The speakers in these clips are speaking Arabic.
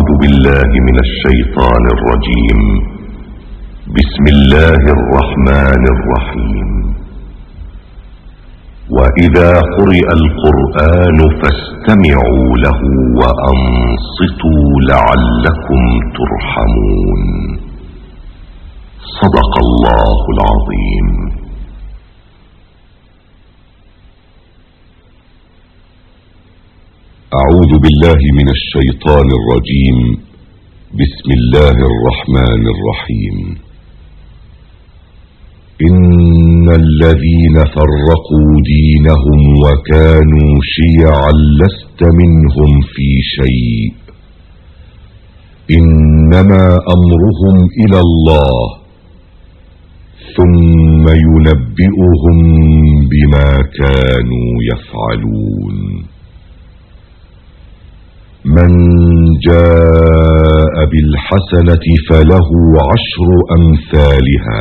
أعوذ بالله من الشيطان الرجيم. بسم الله الرحمن الرحيم. وإذا قرئ القرآن فاستمعوا له وأنصتوا لعلكم ترحمون. صدق الله العظيم. أعوذ بالله من الشيطان الرجيم. بسم الله الرحمن الرحيم. إن الذين فرقوا دينهم وكانوا شيعا لست منهم في شيء، إنما أمرهم إلى الله ثم ينبئهم بما كانوا يفعلون. من جاء بالحسنة فله 10 أمثالها،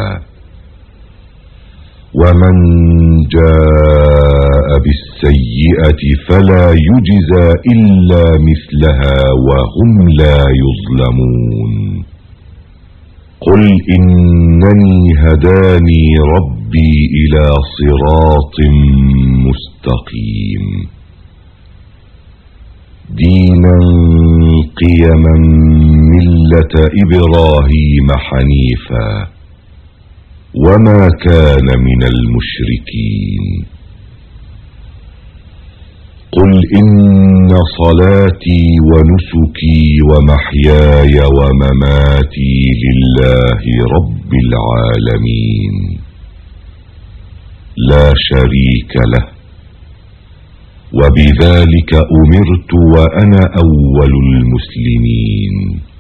ومن جاء بالسيئة فلا يجزى إلا مثلها وهم لا يظلمون. قل إنني هداني ربي إلى صراط مستقيم دينا قيما ملة إبراهيم حنيفا وما كان من المشركين. قل إن صلاتي ونسكي ومحياي ومماتي لله رب العالمين لا شريك له، وبذلك أمرت وأنا أول المسلمين.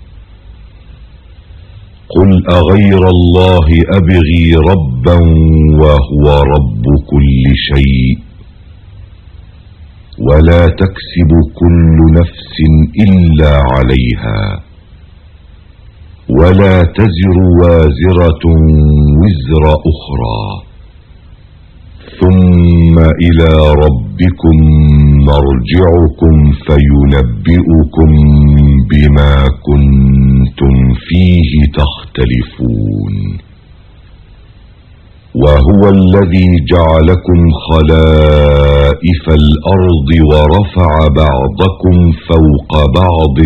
قل أغير الله أبغي ربا وهو رب كل شيء، ولا تكسب كل نفس إلا عليها، ولا تزر وازرة وزر أخرى، ثم إلى ربكم مرجعكم فينبئكم بما كنتم فيه تختلفون. وهو الذي جعلكم خلائف الأرض ورفع بعضكم فوق بعض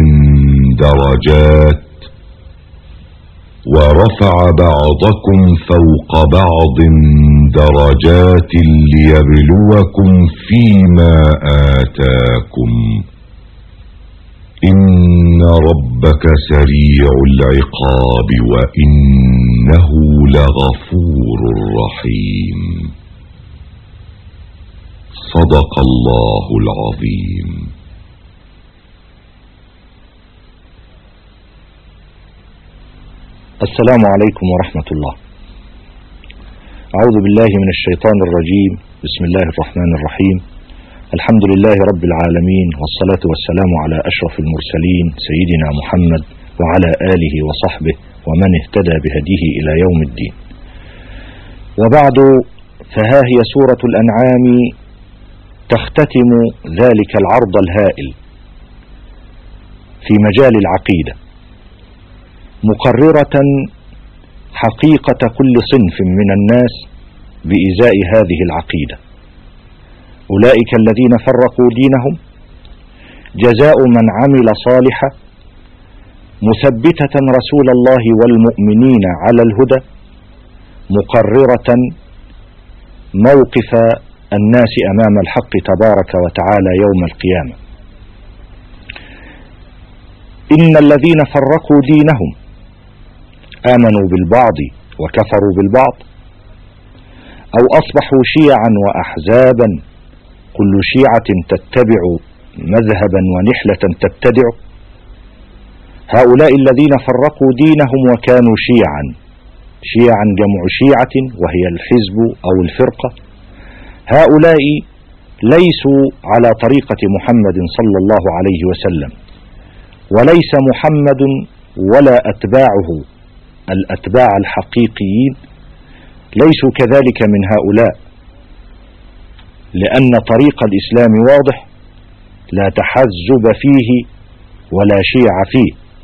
درجات ليبلوكم فيما آتاكم، إن ربك سريع العقاب وإنه لغفور رحيم. صدق الله العظيم. السلام عليكم ورحمة الله. أعوذ بالله من الشيطان الرجيم. بسم الله الرحمن الرحيم. الحمد لله رب العالمين، والصلاة والسلام على أشرف المرسلين سيدنا محمد وعلى آله وصحبه ومن اهتدى بهديه إلى يوم الدين. وبعد، فها هي سورة الأنعام تختتم ذلك العرض الهائل في مجال العقيدة، مقررة حقيقة كل صنف من الناس بإزاء هذه العقيدة. أولئك الذين فرقوا دينهم جزاء من عمل صالحا، مثبتة رسول الله والمؤمنين على الهدى، مقررة موقف الناس أمام الحق تبارك وتعالى يوم القيامة. إن الذين فرقوا دينهم آمنوا بالبعض وكفروا بالبعض، أو أصبحوا شيعا وأحزابا، كل شيعة تتبع مذهبا ونحلة تبتدع. هؤلاء الذين فرقوا دينهم وكانوا شيعا جمع شيعة وهي الحزب أو الفرقة. هؤلاء ليسوا على طريقة محمد صلى الله عليه وسلم، وليس محمد ولا أتباعه الأتباع الحقيقيين ليسوا كذلك من هؤلاء، لأن طريق الإسلام واضح، لا تحزب فيه ولا شيع فيه،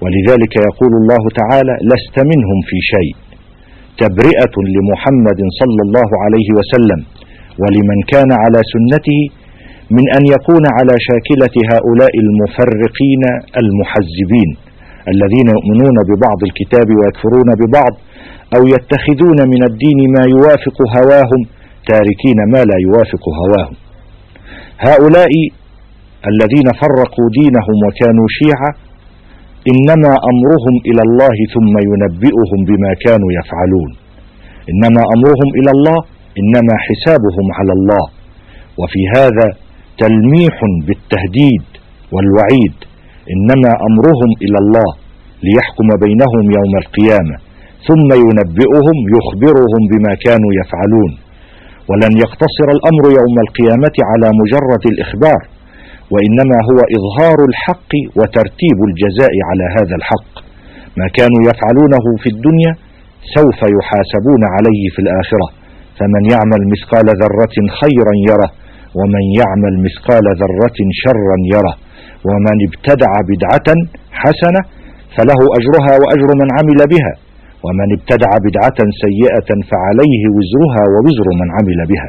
ولذلك يقول الله تعالى: لست منهم في شيء، تبرئة لمحمد صلى الله عليه وسلم ولمن كان على سنته من أن يكون على شاكلة هؤلاء المفرقين المحزبين الذين يؤمنون ببعض الكتاب ويكفرون ببعض، أو يتخذون من الدين ما يوافق هواهم تاركين ما لا يوافق هواهم. هؤلاء الذين فرقوا دينهم وكانوا شيعة إنما أمرهم إلى الله ثم ينبئهم بما كانوا يفعلون. إنما أمرهم إلى الله، إنما حسابهم على الله. وفي هذا تلميح بالتهديد والوعيد. إنما أمرهم إلى الله ليحكم بينهم يوم القيامة ثم ينبئهم، يخبرهم بما كانوا يفعلون. ولن يقتصر الأمر يوم القيامة على مجرد الإخبار، وإنما هو إظهار الحق وترتيب الجزاء على هذا الحق. ما كانوا يفعلونه في الدنيا سوف يحاسبون عليه في الآخرة. فمن يعمل مثقال ذرة خيرا يره، ومن يعمل مثقال ذرة شرا يره. ومن ابتدع بدعة حسنة فله أجرها وأجر من عمل بها، ومن ابتدع بدعة سيئة فعليه وزرها ووزر من عمل بها.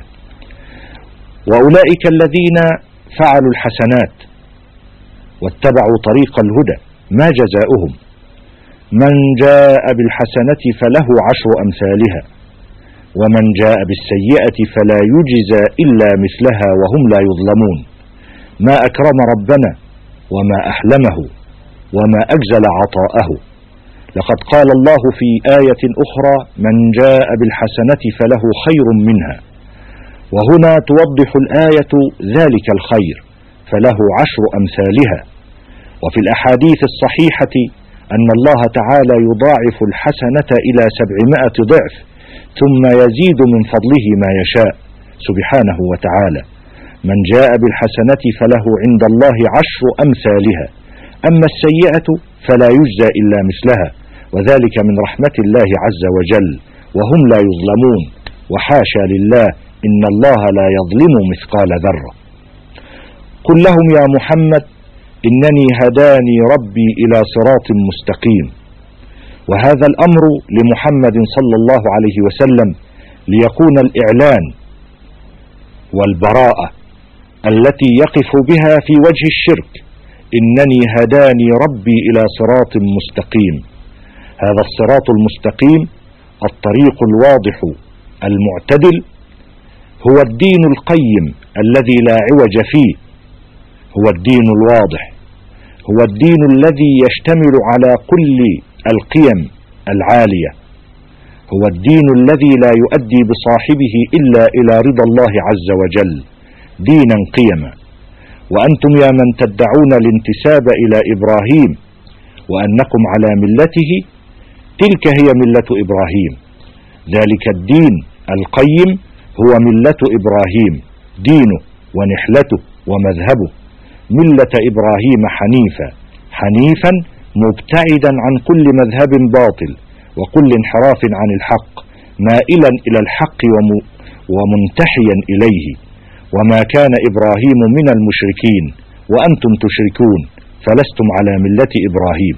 وأولئك الذين فعلوا الحسنات واتبعوا طريق الهدى ما جزاؤهم؟ من جاء بالحسنة فله 10 أمثالها، ومن جاء بالسيئة فلا يجزى إلا مثلها وهم لا يظلمون. ما أكرم ربنا وما أحلمه وما أجزل عطاءه. لقد قال الله في آية أخرى: من جاء بالحسنة فله خير منها. وهنا توضح الآية ذلك الخير، فله 10 أمثالها. وفي الأحاديث الصحيحة أن الله تعالى يضاعف الحسنة إلى 700 ضعف، ثم يزيد من فضله ما يشاء سبحانه وتعالى. من جاء بالحسنة فله عند الله 10 أمثالها، أما السيئة فلا يجزى إلا مثلها، وذلك من رحمة الله عز وجل، وهم لا يظلمون. وحاشا لله، إن الله لا يظلم مثقال ذرة. قل لهم يا محمد: إنني هداني ربي إلى صراط مستقيم. وهذا الأمر لمحمد صلى الله عليه وسلم ليكون الإعلان والبراءة التي يقف بها في وجه الشرك. إنني هداني ربي إلى صراط مستقيم. هذا الصراط المستقيم الطريق الواضح المعتدل، هو الدين القيم الذي لا عوج فيه، هو الدين الواضح، هو الدين الذي يشتمل على كل القيم العالية، هو الدين الذي لا يؤدي بصاحبه إلا إلى رضا الله عز وجل، دينا قيما. وأنتم يا من تدعون الانتساب إلى إبراهيم وأنكم على ملته، تلك هي ملة إبراهيم. ذلك الدين القيم هو ملة إبراهيم، دينه ونحلته ومذهبه. ملة إبراهيم حنيفا مبتعدا عن كل مذهب باطل وكل انحراف عن الحق، مائلا إلى الحق ومنتحيا إليه. وما كان إبراهيم من المشركين، وأنتم تشركون فلستم على ملة إبراهيم.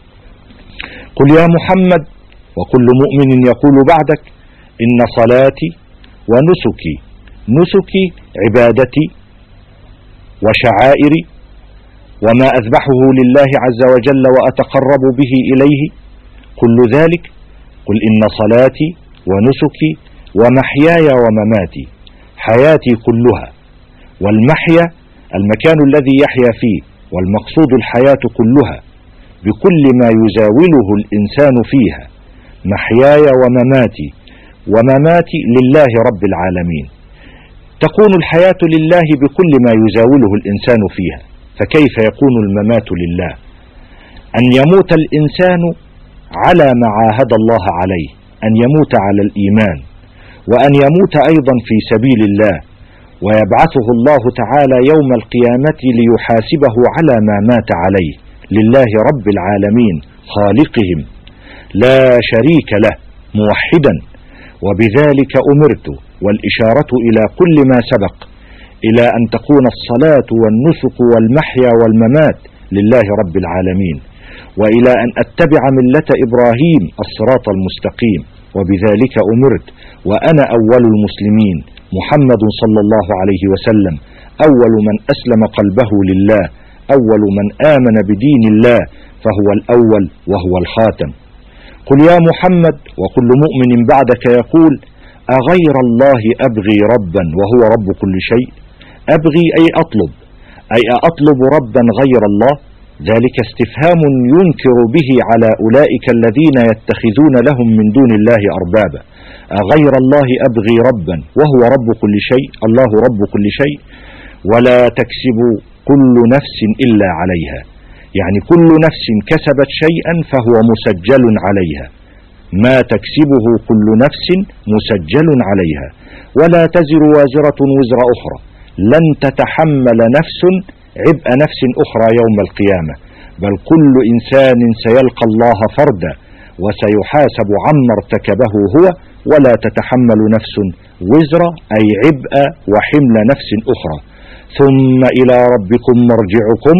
قل يا محمد وكل مؤمن يقول بعدك: إن صلاتي ونسكي، نسكي عبادتي وشعائري وما أذبحه لله عز وجل وأتقرب به إليه، كل ذلك. قل إن صلاتي ونسكي ومحياي ومماتي، حياتي كلها. والمحيا المكان الذي يحيا فيه، والمقصود الحياة كلها بكل ما يزاوله الإنسان فيها. محياي ومماتي، ومماتي لله رب العالمين. تكون الحياة لله بكل ما يزاوله الإنسان فيها، فكيف يكون الممات لله؟ أن يموت الإنسان على ما عاهد الله عليه، أن يموت على الإيمان، وأن يموت أيضا في سبيل الله، ويبعثه الله تعالى يوم القيامة ليحاسبه على ما مات عليه، لله رب العالمين خالقهم لا شريك له، موحدا. وبذلك أمرت، والإشارة إلى كل ما سبق، إلى أن تكون الصلاة والنسك والمحيا والممات لله رب العالمين. وإلى أن أتبع ملة إبراهيم الصراط المستقيم، وبذلك أمرت وأنا أول المسلمين. محمد صلى الله عليه وسلم أول من أسلم قلبه لله، أول من آمن بدين الله، فهو الأول وهو الخاتم. قل يا محمد، وكل مؤمن بعدك يقول: أغير الله أبغي ربا وهو رب كل شيء؟ أبغي أي أطلب، أي أطلب ربا غير الله؟ ذلك استفهام ينكر به على أولئك الذين يتخذون لهم من دون الله أربابا. أغير الله أبغي ربا وهو رب كل شيء؟ الله رب كل شيء. ولا تكسب كل نفس إلا عليها، يعني كل نفس كسبت شيئا فهو مسجل عليها، ما تكسبه كل نفس مسجل عليها. ولا تزر وازرة وزر أخرى، لن تتحمل نفس عبء نفس أخرى يوم القيامة، بل كل إنسان سيلقى الله فردا وسيحاسب عما ارتكبه هو، ولا تتحمل نفس وزر أي عبء وحمل نفس أخرى. ثم إلى ربكم مرجعكم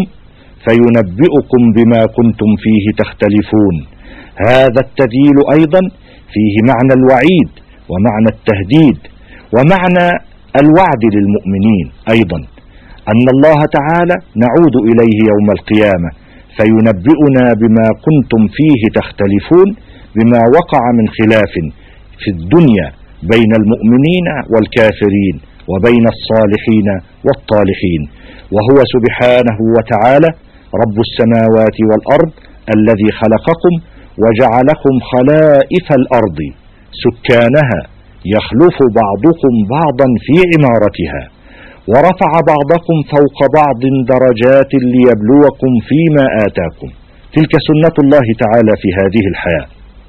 فينبئكم بما كنتم فيه تختلفون. هذا التذييل أيضا فيه معنى الوعيد ومعنى التهديد ومعنى الوعد للمؤمنين أيضا، أن الله تعالى نعود إليه يوم القيامة فينبئنا بما كنتم فيه تختلفون، بما وقع من خلاف في الدنيا بين المؤمنين والكافرين وبين الصالحين والطالحين. وهو سبحانه وتعالى رب السماوات والأرض الذي خلقكم وجعلكم خلائف الأرض سكانها، يخلف بعضكم بعضا في عمارتها، ورفع بعضكم فوق بعض درجات ليبلوكم فيما آتاكم. تلك سنة الله تعالى في هذه الحياة،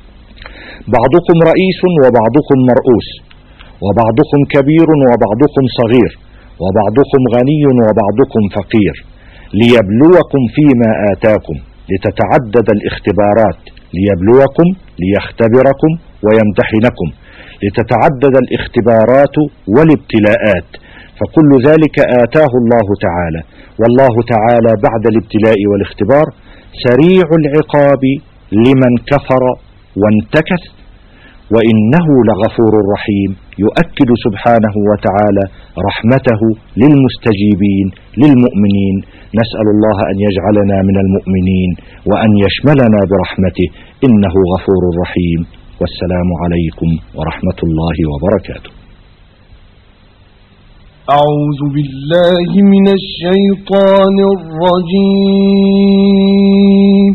بعضكم رئيس وبعضكم مرؤوس، وبعضكم كبير وبعضكم صغير، وبعضكم غني وبعضكم فقير، ليبلوكم فيما آتاكم، لتتعدد الاختبارات، ليبلوكم ليختبركم ويمتحنكم، لتتعدد الاختبارات والابتلاءات، فكل ذلك آتاه الله تعالى. والله تعالى بعد الابتلاء والاختبار سريع العقاب لمن كفر وانتكس، وإنه لغفور رحيم، يؤكد سبحانه وتعالى رحمته للمستجيبين للمؤمنين. نسأل الله أن يجعلنا من المؤمنين وأن يشملنا برحمته، إنه غفور رحيم. والسلام عليكم ورحمة الله وبركاته. أعوذ بالله من الشيطان الرجيم.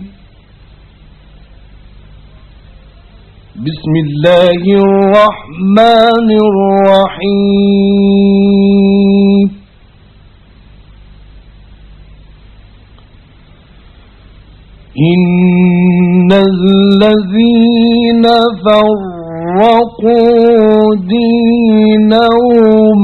بسم الله الرحمن الرحيم. إن الذين فرقوا دينهم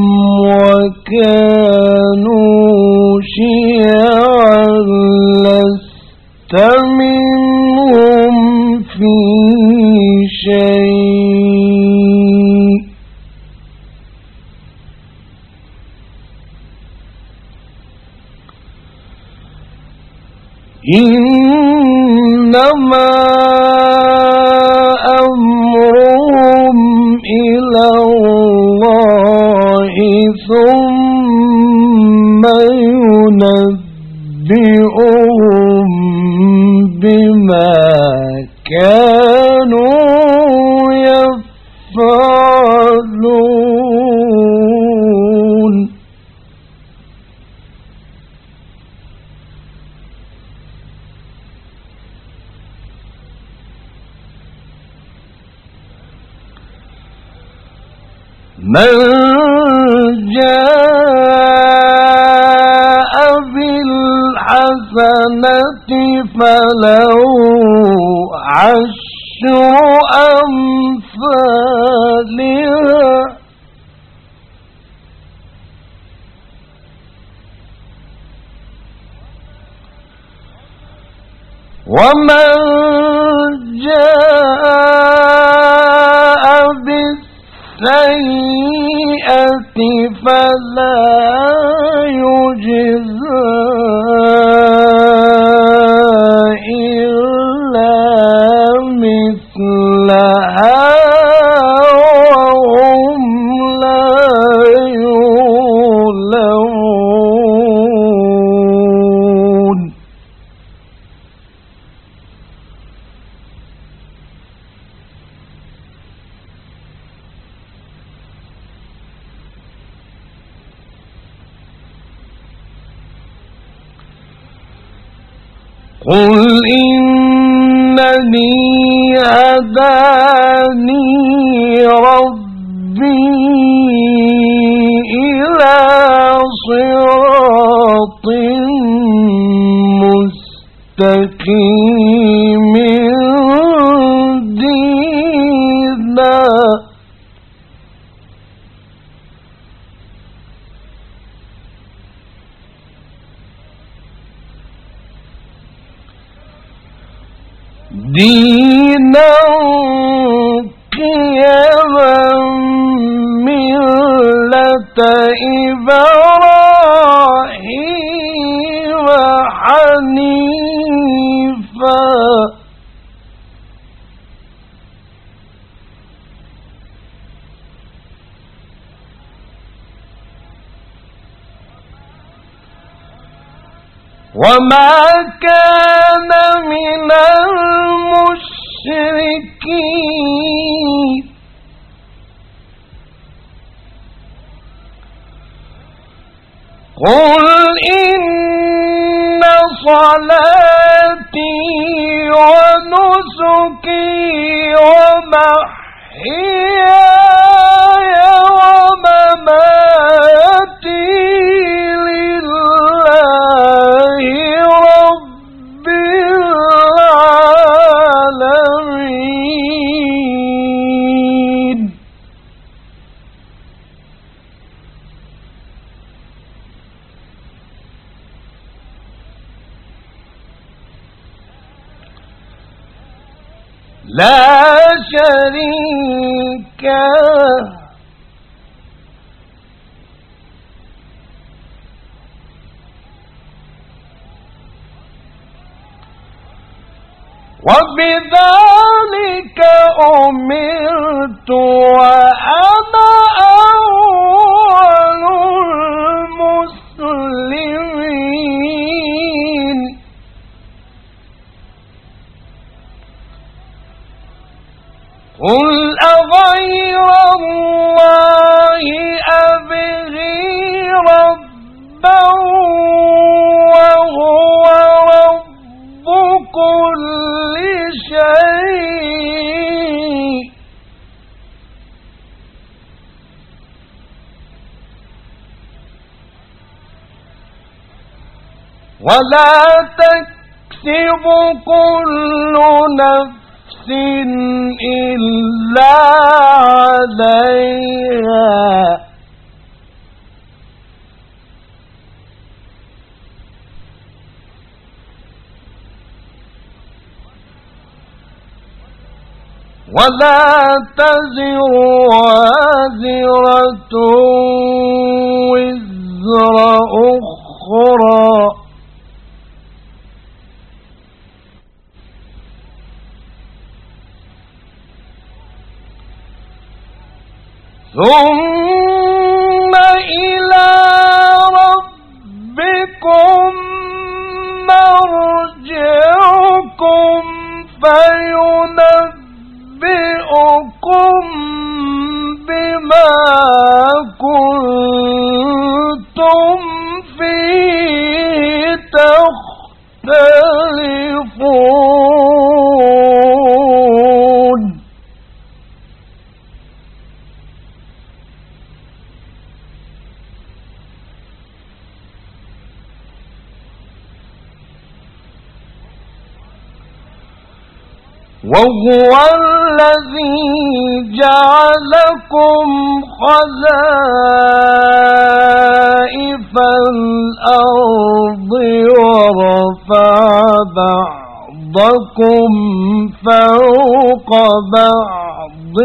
وكانوا شيعا لست منهم في شيء، إنما أمرهم إلى الله ثم ينبئهم بما كانوا يفعلون. من جاء بالحسنة فله عشر أمثالها، ومن جاء بالسيئة فلا يجزى إلا قل إنني هداني ربي إلى صراط مستقيم دينا قيما ملة إبراهيم حنيفا وما كان من المشركين قل إن صلاتي ونسكي ومحياي ومماتي لله رب العالمين لا شريك له وبذلك أمرت وأنا أول المسلمين قل أغير الله أبغي ربا وهو رب كل شيء ولا تكسب كل نفس إلا عليها ولا تزر وازرة وزر أخرى ثم إلى ربكم مرجعكم فينبئكم بما كنتم فيه تختلفون وهو الذي جعلكم خلائف الأرض ورفع بعضكم فوق بعض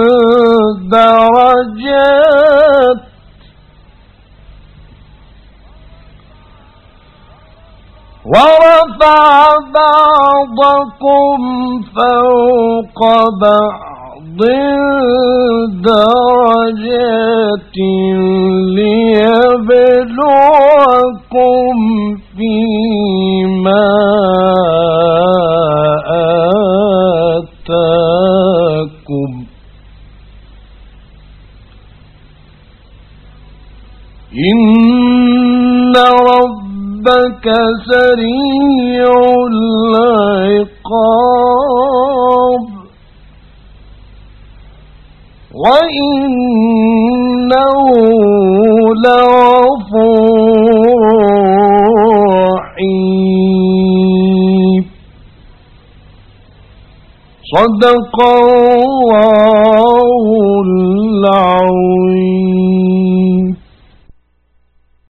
درجات ورفع بعضكم فوق بعض درجات ليبلوكم فيما آتاكم إن ربكم ربك سريع العقاب وإنه لغفور رحيم. صدق الله العظيم.